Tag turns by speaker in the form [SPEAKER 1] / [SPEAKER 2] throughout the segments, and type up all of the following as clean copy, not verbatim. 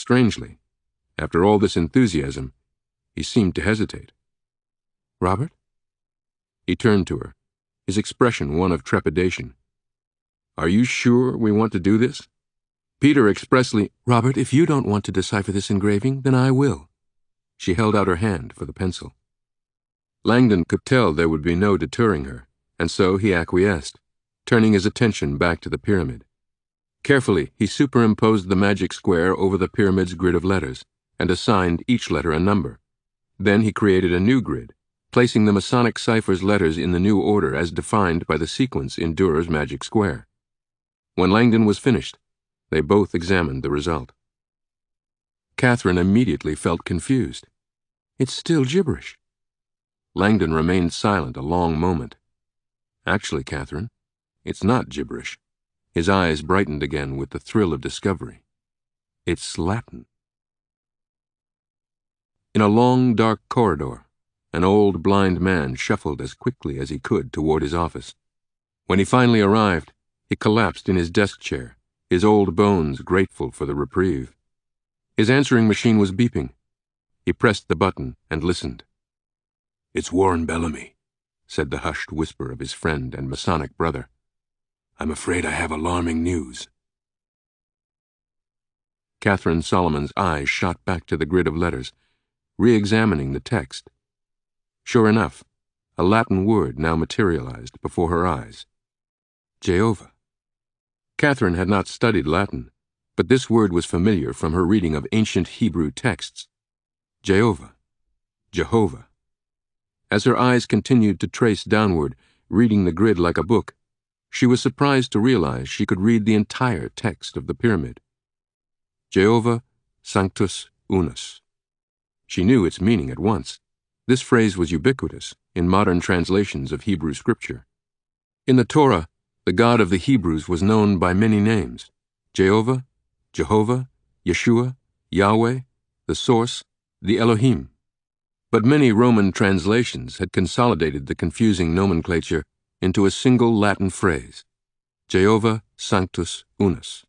[SPEAKER 1] Strangely, after all this enthusiasm, he seemed to hesitate. "Robert?" He turned to her, his expression one of trepidation. "Are you sure we want to do this? Peter expressly—" "Robert, if you don't want to decipher this engraving, then I will." She held out her hand for the pencil. Langdon could tell there would be no deterring her, and so he acquiesced, turning his attention back to the pyramid. Carefully, he superimposed the magic square over the pyramid's grid of letters, and assigned each letter a number. Then he created a new grid, placing the Masonic cipher's letters in the new order as defined by the sequence in Durer's magic square. When Langdon was finished, they both examined the result. Catherine immediately felt confused. "It's still gibberish." Langdon remained silent a long moment. "Actually, Catherine, it's not gibberish." His eyes brightened again with the thrill of discovery. "It's Latin." In a long, dark corridor, an old blind man shuffled as quickly as he could toward his office. When he finally arrived, he collapsed in his desk chair, his old bones grateful for the reprieve. His answering machine was beeping. He pressed the button and listened. "It's Warren Bellamy," said the hushed whisper of his friend and Masonic brother. "I'm afraid I have alarming news." Catherine Solomon's eyes shot back to the grid of letters, re-examining the text. Sure enough, a Latin word now materialized before her eyes. Jehovah. Catherine had not studied Latin, but this word was familiar from her reading of ancient Hebrew texts. Jehovah. Jehovah. As her eyes continued to trace downward, reading the grid like a book, she was surprised to realize she could read the entire text of the pyramid. Jehovah Sanctus Unus. She knew its meaning at once. This phrase was ubiquitous in modern translations of Hebrew scripture. In the Torah, the God of the Hebrews was known by many names: Jehovah, Jehovah, Yeshua, Yahweh, the Source, the Elohim. But many Roman translations had consolidated the confusing nomenclature into a single Latin phrase: Jehovah Sanctus Unus.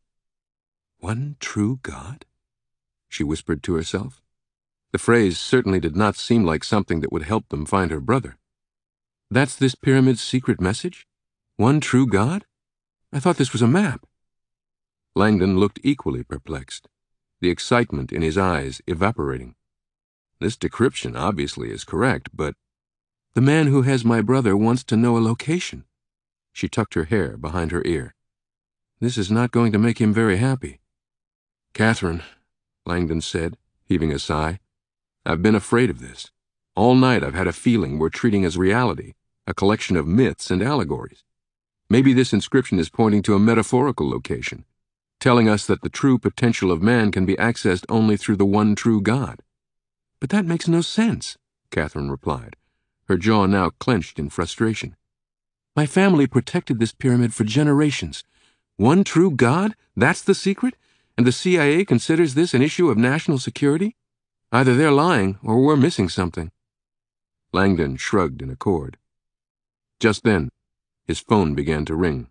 [SPEAKER 1] "One true God?" she whispered to herself. The phrase certainly did not seem like something that would help them find her brother. "That's this pyramid's secret message? One true God? I thought this was a map." Langdon looked equally perplexed, the excitement in his eyes evaporating. "This decryption obviously is correct, but—" "The man who has my brother wants to know a location." She tucked her hair behind her ear. "This is not going to make him very happy." "Catherine," Langdon said, heaving a sigh, "I've been afraid of this. All night I've had a feeling we're treating as reality a collection of myths and allegories. Maybe this inscription is pointing to a metaphorical location, telling us that the true potential of man can be accessed only through the one true God." "But that makes no sense," Catherine replied, her jaw now clenched in frustration. "My family protected this pyramid for generations. One true God? That's the secret? And the CIA considers this an issue of national security? Either they're lying or we're missing something." Langdon shrugged in accord. Just then, his phone began to ring.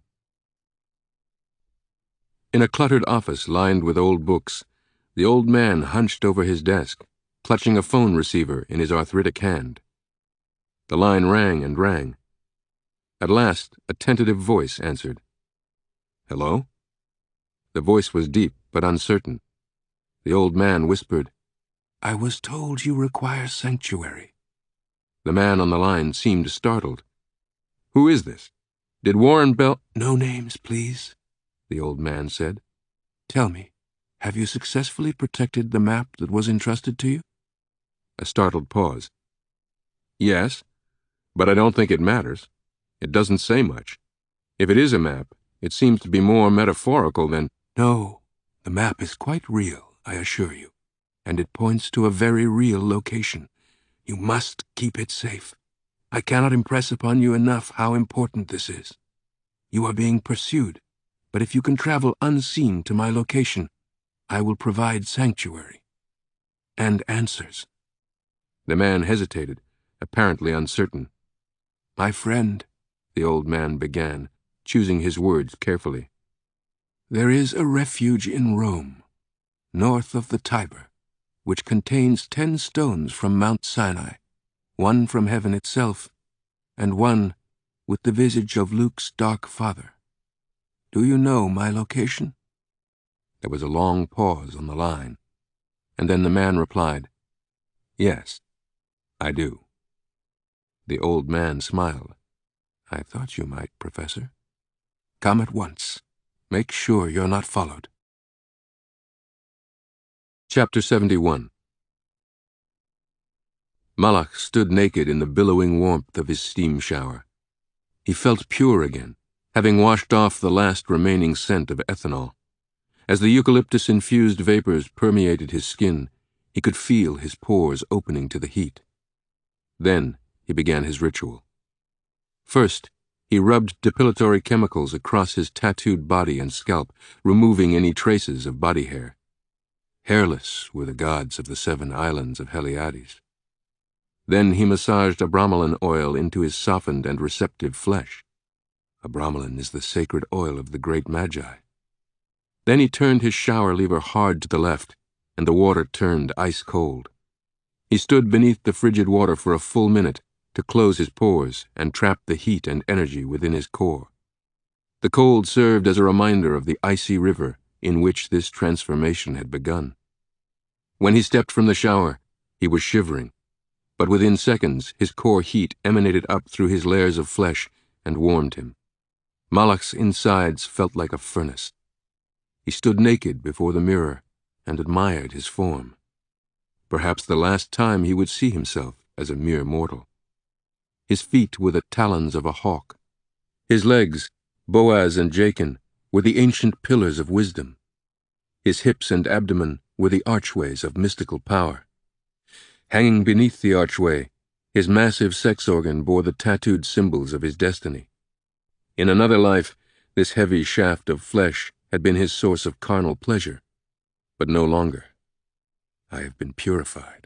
[SPEAKER 1] In a cluttered office lined with old books, the old man hunched over his desk, clutching a phone receiver in his arthritic hand. The line rang and rang. At last, a tentative voice answered. "Hello?" The voice was deep but uncertain. The old man whispered, "I was told you require sanctuary." The man on the line seemed startled. "Who is this? Did Warren Bell—" "No names, please," the old man said. "Tell me, have you successfully protected the map that was entrusted to you?" A startled pause. "Yes, but I don't think it matters. It doesn't say much. If it is a map, it seems to be more metaphorical than—" "No, the map is quite real, I assure you, and it points to a very real location. You must keep it safe. I cannot impress upon you enough how important this is. You are being pursued, but if you can travel unseen to my location, I will provide sanctuary and answers." The man hesitated, apparently uncertain. "My friend," the old man began, choosing his words carefully, "there is a refuge in Rome. north of the Tiber, which contains 10 stones from Mount Sinai, one from heaven itself, and one with the visage of Luke's dark father. Do you know my location?" There was a long pause on the line, and then the man replied, "Yes, I do." The old man smiled. "I thought you might, Professor. Come at once. Make sure you're not followed." Chapter 71. Malach stood naked in the billowing warmth of his steam shower. He felt pure again, having washed off the last remaining scent of ethanol. As the eucalyptus-infused vapors permeated his skin, he could feel his pores opening to the heat. Then he began his ritual. First, he rubbed depilatory chemicals across his tattooed body and scalp, removing any traces of body hair. Hairless were the gods of the 7 islands of Heliades. Then he massaged abramelin oil into his softened and receptive flesh. Abramelin is the sacred oil of the great Magi. Then he turned his shower lever hard to the left, and the water turned ice cold. He stood beneath the frigid water for a full minute to close his pores and trap the heat and energy within his core. The cold served as a reminder of the icy river in which this transformation had begun. When he stepped from the shower, he was shivering, but within seconds his core heat emanated up through his layers of flesh and warmed him. Malach's insides felt like a furnace. He stood naked before the mirror and admired his form. Perhaps the last time he would see himself as a mere mortal. His feet were the talons of a hawk. His legs, Boaz and Jachin, were the ancient pillars of wisdom. His hips and abdomen were the archways of mystical power. Hanging beneath the archway, his massive sex organ bore the tattooed symbols of his destiny. In another life, this heavy shaft of flesh had been his source of carnal pleasure, but no longer. I have been purified.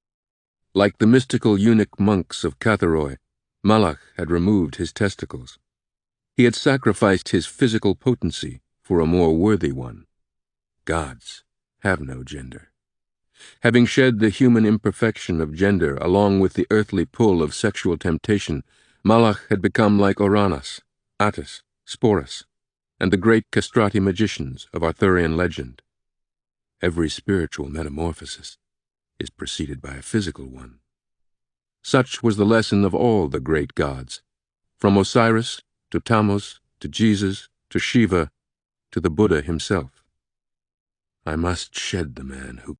[SPEAKER 1] Like the mystical eunuch monks of Catharoi, Malach had removed his testicles. He had sacrificed his physical potency for a more worthy one. Gods have no gender. Having shed the human imperfection of gender along with the earthly pull of sexual temptation, Malach had become like Ouranos, Attis, Sporus, and the great castrati magicians of Arthurian legend. Every spiritual metamorphosis is preceded by a physical one. Such was the lesson of all the great gods, from Osiris to Tammuz to Jesus to Shiva to the Buddha himself. I must shed the man who